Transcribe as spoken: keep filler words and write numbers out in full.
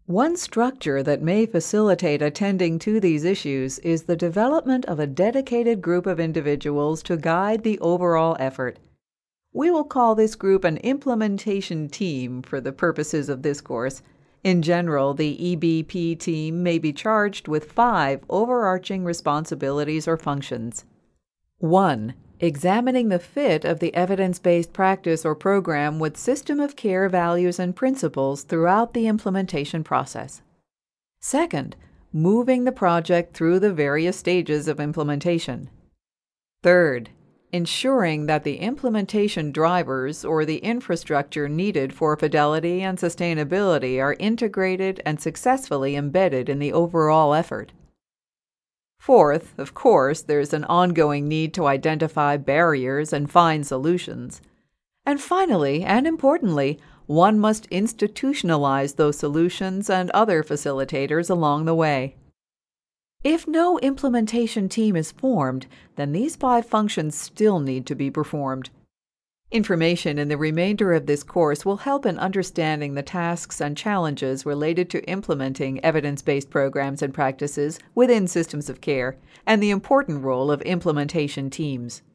One structure that may facilitate attending to these issues is the development of a dedicated group of individuals to guide the overall effort. We will call this group an implementation team for the purposes of this course. In general, the E B P team may be charged with five overarching responsibilities or functions. one. Examining the fit of the evidence-based practice or program with system of care values and principles throughout the implementation process. Second, moving the project through the various stages of implementation. Third, ensuring that the implementation drivers or the infrastructure needed for fidelity and sustainability are integrated and successfully embedded in the overall effort. Fourth, of course, there's an ongoing need to identify barriers and find solutions. And finally, and importantly, one must institutionalize those solutions and other facilitators along the way. If no implementation team is formed, then these five functions still need to be performed. Information in the remainder of this course will help in understanding the tasks and challenges related to implementing evidence-based programs and practices within systems of care and the important role of implementation teams.